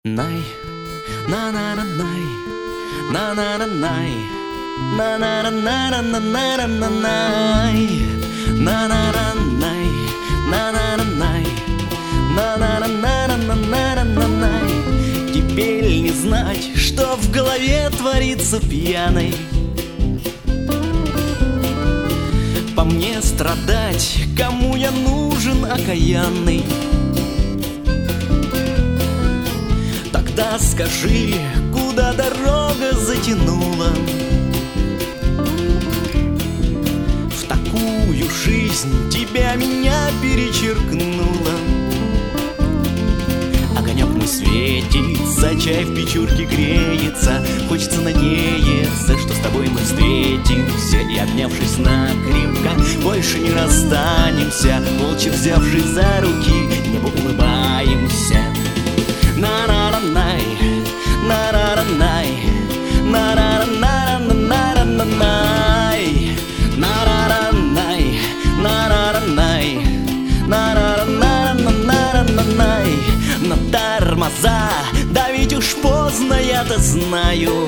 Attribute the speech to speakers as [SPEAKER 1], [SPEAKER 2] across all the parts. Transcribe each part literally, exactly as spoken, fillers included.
[SPEAKER 1] Най, на на на най, на на на най, на на на на на на на най, на на на най, на на на най, на на на на на на най. Теперь не знать, что в голове творится пьяной. По мне страдать, кому я нужен окаянный? Тогда скажи, куда дорога затянула? В такую жизнь тебя меня перечеркнула. Огонек мой светится, чай в печурке греется. Хочется надеяться, что с тобой мы встретимся и, обнявшись накрепко, больше не расстанемся. Молча взявшись за руки, небу улыбаемся. На-на-на-най, на-на-на-най, на-на-на-на-на-на-на-най, на-на-на-най, на-на-на-най, на-на-на-на-на-на-на-най. На тормоза, да ведь уж поздно, я-то знаю.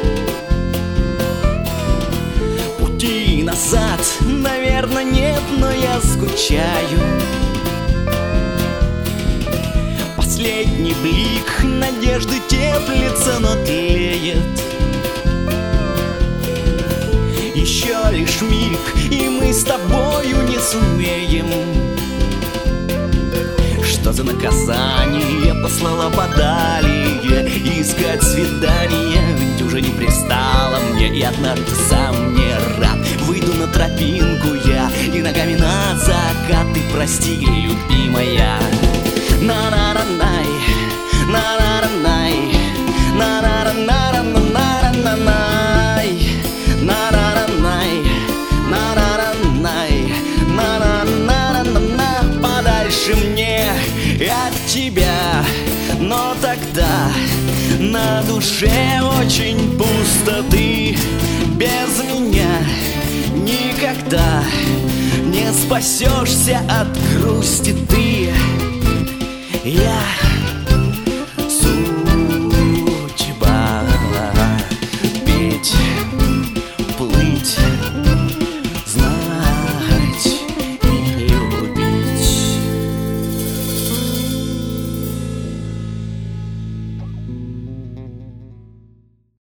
[SPEAKER 1] Пути назад, наверное, нет, но я скучаю. Последний блик надежды теплится, но тлеет. Еще лишь миг, и мы с тобою не сумеем. Что за наказание послала подалее? Искать свидания, ведь уже не пристало мне. И однажды сам не рад, выйду на тропинку я, и ногами на закат. Ты прости, любимая. На-на-на-най, на-на-на-най, на-на-на-на-на-на-на-най, на-на-на-най, на-на-на-най, на-на-на-на-на. Подальше мне от тебя, но тогда на душе очень пусто. Ты без меня никогда не спасешься от грусти. Ты, я